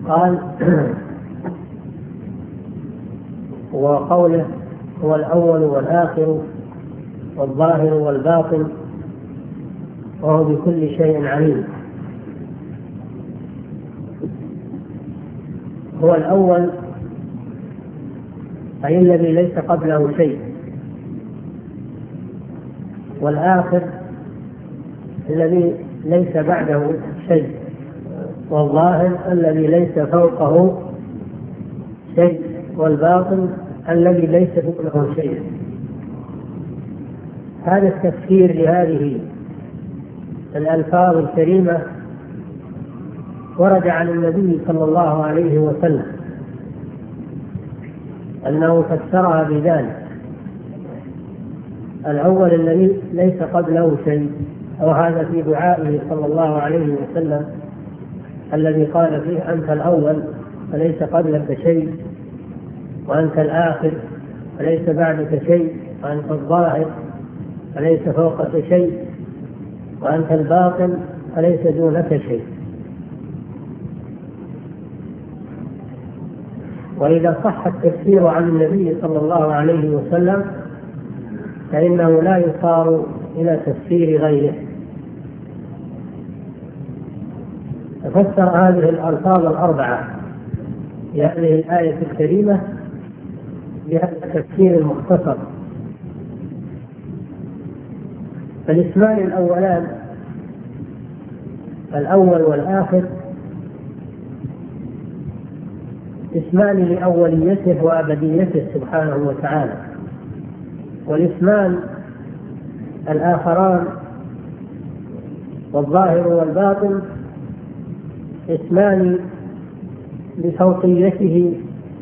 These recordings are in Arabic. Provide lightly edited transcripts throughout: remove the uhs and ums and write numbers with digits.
قال وقوله هو الأول والآخر والظاهر والباطن وهو بكل شيء عليم. هو الأول أي الذي ليس قبله شيء، والآخر الذي ليس بعده شيء، والظاهر الذي ليس فوقه شيء، والباطن الذي ليس دونه شيء. هذا التفسير لهذه الألفاظ الكريمة ورد عن النبي صلى الله عليه وسلم أنه فسرها بذلك: الأول الذي ليس قبله شيء، أو هذا في دعائه صلى الله عليه وسلم الذي قال فيه: أنت الأول فليس قبلك شيء، وأنت الآخر فليس بعدك شيء، وأنت الظاهر فليس فوقك شيء، وأنت الباطن فليس دونك شيء. وإذا صح التفسير عن النبي صلى الله عليه وسلم فإنه لا يصار إلى تفسير غيره. ففسر هذه الألفاظ الأربعة في هذه الآية الكريمة بهذا التفسير المختصر. فالاسمان الأولان الأول والآخر اسمان لأوليته وأبديته سبحانه وتعالى، والاسمان الآخران والظاهر والباطن اسمان لفوقيته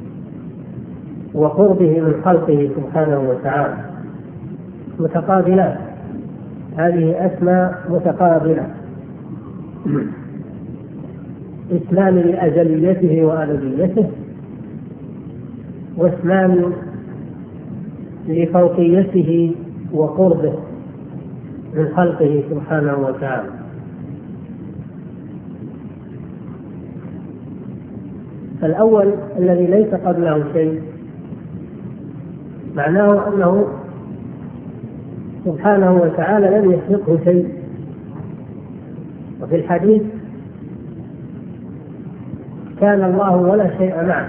وقربه من خلقه سبحانه وتعالى، متقابلات. هذه أسماء متقابلة، اسمان لأزليته وأبديته، واسمان لفوقيته وقربه من خلقه سبحانه وتعالى. فالأول الذي ليس قبله شيء معناه أنه سبحانه وتعالى لم يسبقه شيء. وفي الحديث: كان الله ولا شيء معه.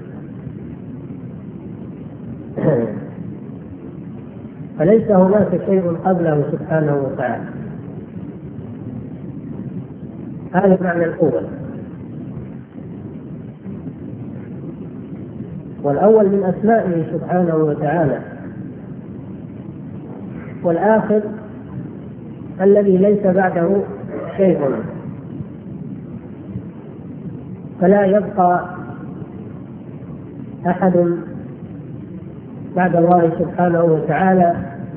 فليس هناك شيء قبله سبحانه وتعالى. هذا المعنى الأول. والأول من أسمائه سبحانه وتعالى. والآخر الذي ليس بعده شيء، فلا يبقى أحد بعد الله سبحانه وتعالى،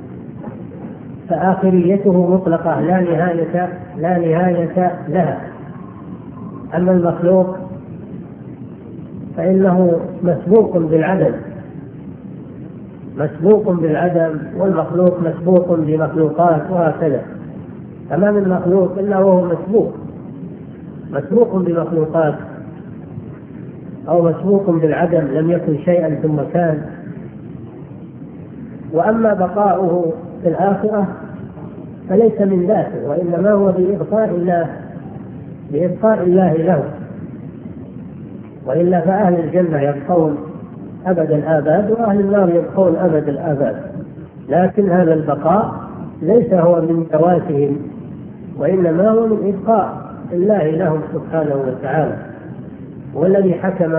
فآخريته مطلقة لا نهاية لها. أما المخلوق فإنه مسبوق بالعدم، والمخلوق مسبوق بمخلوقات، وهكذا. فما من مخلوق إلا وهو مسبوق بمخلوقات، أو مسبوق بالعدم، لم يكن شيئا ثم كان. وأما بقاؤه في الآخرة فليس من ذاته، وإنما هو بإبقاء الله له. وإلا فأهل الجنة يبقون أبد الآباد، وأهل النار يبقون أبد الآباد. لكن هذا البقاء ليس هو من ذواتهم، وإنما هو من إبقاء الله لهم سبحانه وتعالى، والذي حكم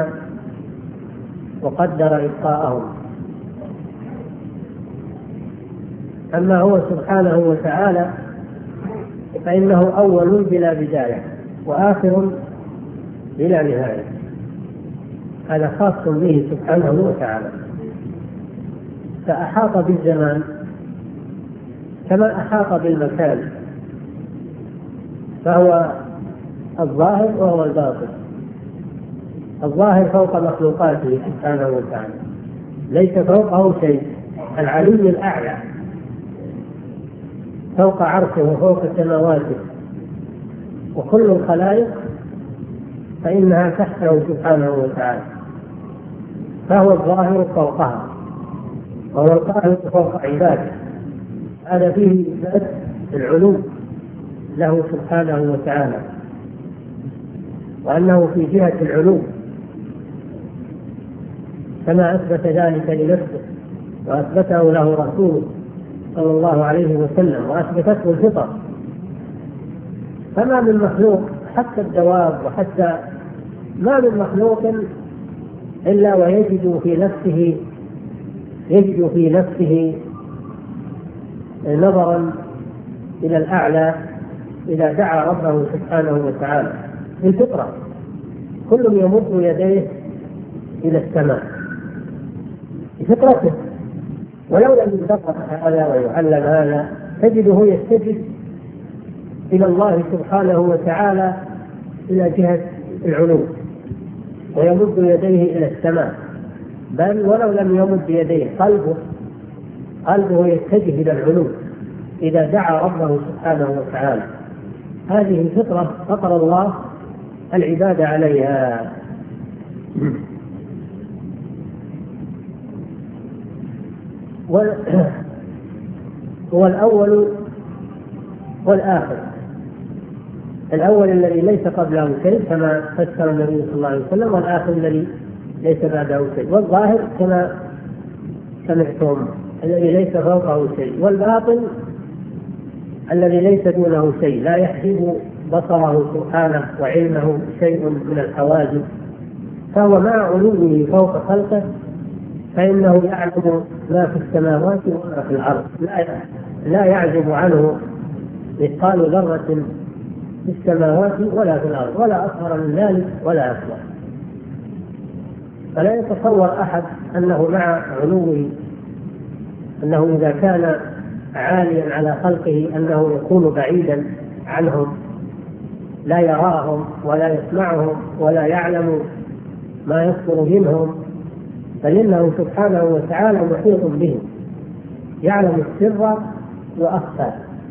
وقدر إبقاءهم. أما هو سبحانه وتعالى فإنه أول بلا بداية، وآخر بلا نهاية. هذا خاص به سبحانه وتعالى. فأحاط بالزمان كما أحاط بالمكان، فهو الظاهر وهو الباطن. الظاهر فوق مخلوقاته سبحانه وتعالى، ليس فوقه شيء. العلي الأعلى فوق عرشه وفوق سماواته، وكل الخلائق فإنها تحته سبحانه وتعالى، فهو الظاهر فوقها وهو القاهر فوق عباده. هذا فيه إثبات العلو له سبحانه وتعالى، وأنه في جهة العلو كما أثبت ذلك لنفسه وأثبته له رسوله صلى الله عليه وسلم وأثبتته الفطر. فما من مخلوق حتى الدواب وحتى ما من مخلوق إلا ويجد في نفسه نظرا إلى الأعلى إذا دعا ربه سبحانه وتعالى. في الفطرة كل يمد يديه إلى السماء بفطرته، ولو لم يدقق هذا ويعلم هذا تجده يستجد إلى الله سبحانه وتعالى إلى جهة العلو ويمد يديه إلى السماء، بل ولو لم يمد يديه قلبه يتجه إلى العلو إذا دعا ربه سبحانه وتعالى. هذه الفطرة فطر الله العباد عليها. هو الأول والآخر. الأول الذي ليس قبله شيء كما فسر النبي صلى الله عليه وسلم، والآخر الذي ليس بعده شيء، والظاهر كما سمعتم الذي ليس فوقه شيء، والباطن الذي ليس دونه شيء لا يحجب بصره سبحانه وعلمه شيء من الحواجز، فهو مع علوه فوق خلقه فإنه يعلم ما في السماوات وما في الأرض، لا يعزب عنه مثقال ذرة في السماوات ولا في الأرض، ولا أصغر من ذلك ولا أكبر. فلا يتصور أحد أنه مع علوه أنه إذا كان عاليا على خلقه أنه يكون بعيدا عنهم لا يراهم ولا يسمعهم ولا يعلم ما يصدر منهم، بل إنه سبحانه وتعالى محيط بهم، يعلم السر وأخفى،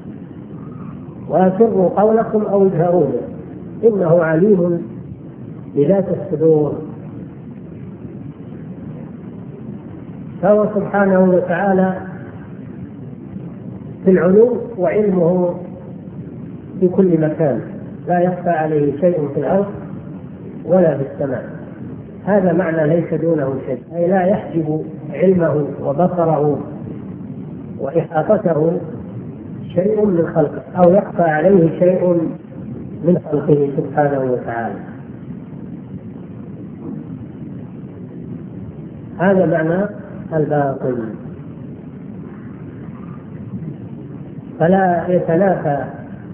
وأسروا قولكم أو اجهروه إنه عليم بذات الصدور. فهو سبحانه وتعالى في العلو وعلمه في كل مكان، لا يخفى عليه شيء في الأرض ولا في السماء. هذا معنى ليس دونه شيء، أي لا يحجب علمه وبصره وإحاطته شيء من خلقه أو يخفى عليه شيء من خلقه سبحانه وتعالى. هذا معنى الباطن. فلا يتنافى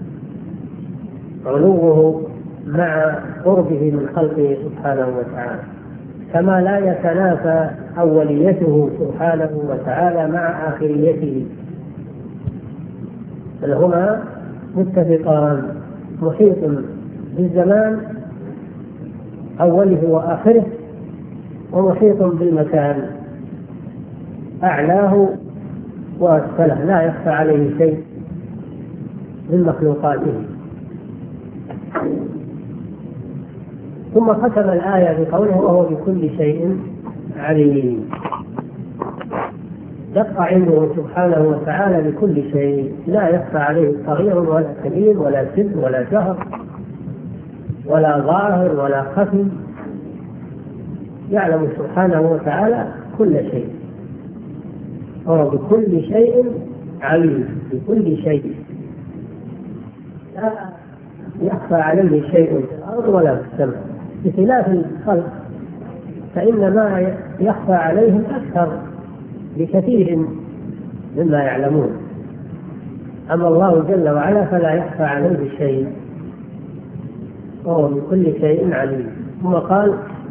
علوه مع قربه من خلقه سبحانه وتعالى، كما لا يتنافى أوليته سبحانه وتعالى مع آخريته، بل هما متفقان. محيط بالزمان أوله وآخره، ومحيط بالمكان أعلاه وأسفله، لا يخفى عليه شيء من مخلوقاته. ثم ختم الآية بقوله وهو بكل شيء عليم. دق علمه سبحانه وتعالى بكل شيء، لا يخفى عليه صغير ولا كبير ولا سر ولا جهر ولا ظاهر ولا خفي، يعلم سبحانه وتعالى كل شيء، وهو بكل شيء عليم. بكل شيء لا يخفى عليه شيء في الأرض ولا في السماء، بخلاف الخلق فإن ما يخفى عليهم أكثر بكثير مما يعلمون، أما الله جل وعلا فلا يخفى عليه شيء، وهو بكل شيء عليم. ثم قال